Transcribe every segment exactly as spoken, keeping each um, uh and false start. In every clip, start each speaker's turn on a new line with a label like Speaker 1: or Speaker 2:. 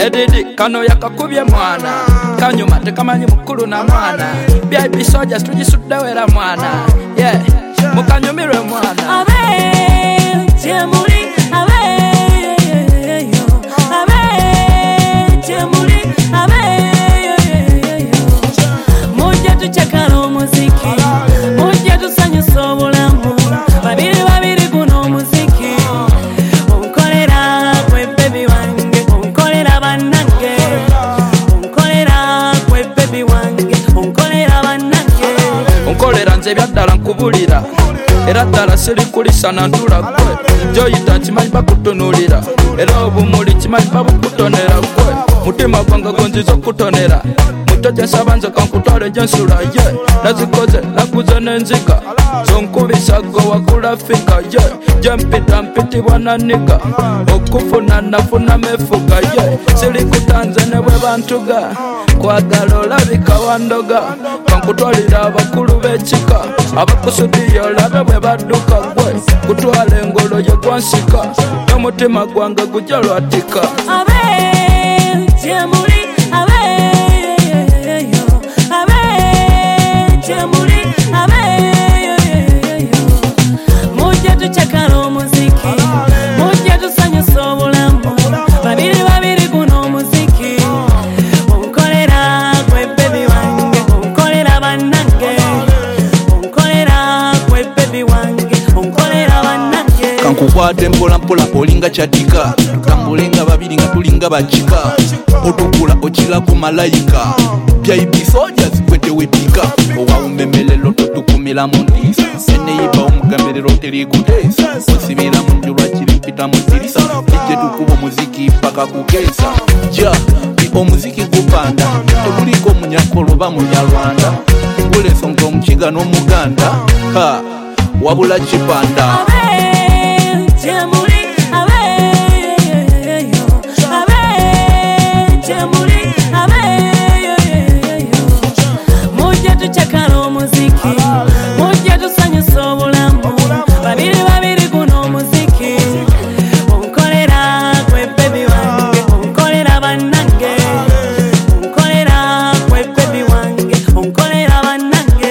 Speaker 1: edidi kano yakakubye mwana kanyuma tekamanyi mukulu na mwana B I B soldiers tujisuddewera mwana yeah mukanyumirwe mwana
Speaker 2: abe temuli abe yo abe temuli abe yo mujja tuchakala omuziki mujja tusanyusa obulamu babiri babiri guno omuziki onkolera kwe baby wange onkolera bannange onkolera kwe baby wange onkolera bannange
Speaker 1: onkolera nze byaddala nkubulira era ddala siri kulisana ntula gwe gyoyita nkimanyi bakutunulira era obumuli kimanyi babukutonera gwe mutima gwange gonziza okutonera muto gyensaba nze kankutwale gyensula ye nazikoze nakuze n'enzika zonkubisa gwe wakula fika ye gyempita mpitibwa nanika okufuna nafuna mefuga ye siri kutanze ne bwe bantuga kwagala olabika wandoga kankutwalira abakulu b'ekika abakusudiyo olabe bwe badduka gwe kutwala engolo ye gwansika n'omutima gwange gujja lwatika
Speaker 2: abe temuli abe yo abe temuli abe yo mujja tuchakala omuziki mujja tusanyusa obulamu babiri babiri guno omuziki onkolera kwe baby wange onkolera bannange onkolera kwe baby wange onkolera bannange
Speaker 3: kankukwate mpola mpola olinga kyatika tutambulenga babiri nga tulinga bakika otugula okira ku malayika B I B soldiers kwetewepika owawumemelelo totukumira mu ndiisa eneyiba omugamberero terikuteesa osibira mu nju lwakiri mpita mu dirisa ijje tukuba omuziki paka kukeesa ja omuziki gupanda teguliko munyakolo ba munyarwanda ngulesonga omukiga n'omuganda ha wabula kipanda
Speaker 2: abe temuli abe yo abe temuli abe yo mujja tuchakala omuziki mujja tusanyusa obulamu babiri babiri guno omuziki onkolera kwe baby wange onkolera bannange onkolera kwe baby wange onkolera bannange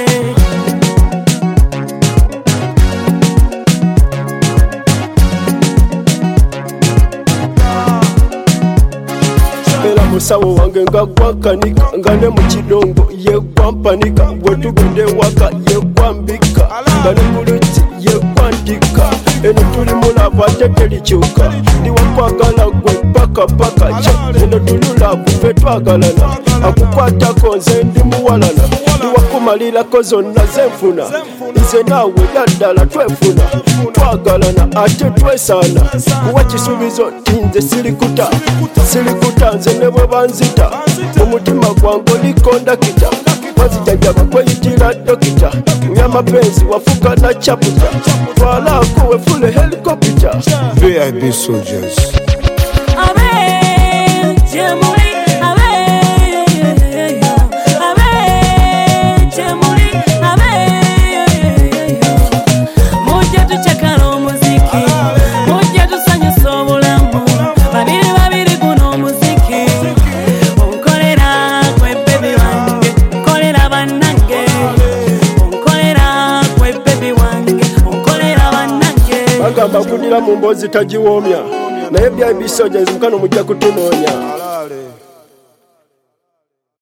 Speaker 4: era musawo wange nga gwakanika nga ne mu kidongo yegwampanika bwetugende waka yegwambika nga ne buluti yegwandika eno tuli mulavu ate terikyuka ndiwakwagala gwe paka paka kya eno tululavu fe twagalana akukwatako nze ndi muwalana ndiwakumalirako zonna zenfuna nze naawe daddala twefuna twagalana ate twesaana kuwa kisuubizo ti nze sirikuta sirikuta nze ne bwe banzita omutima gwange olikondakita wazijajaba kweyitira dokita myamapenzi wafuka na chaputa twalaako wefule helikopita
Speaker 5: B I B soldiers
Speaker 2: abe temuli abe yo abe temuli abe yo mujja tuchakala omuziki mujja tusanyusa obulamu babiri babiri guno omuziki onkolera kwe baby wange onkolera bannange onkolera kwe baby wange onkolera bannange
Speaker 4: bagamba kudira mu mboozi tagiwoomya naye B I B soldiers mukano mujja kutunoonya